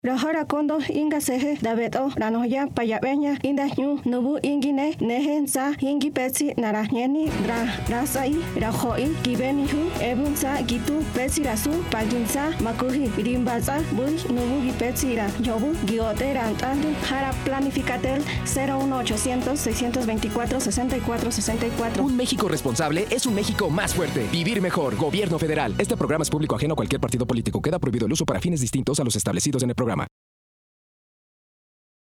Rahara kondo inga sehe davedo ranoya payabeña inda ñu nubu ingine nehen sa ingi petsi narahnieni rasai rahoi gibeni hu ebunsa gitu petsi rasu paginsa makuhi rimbaza bui nubu gipetsi ra yobu giote rantandu jara planificatel 01800 624 64 64. Un México responsable es un México más fuerte. Vivir mejor. Gobierno federal. Este programa es público ajeno a cualquier partido político. Queda prohibido el uso para fines distintos a los establecidos en el programa.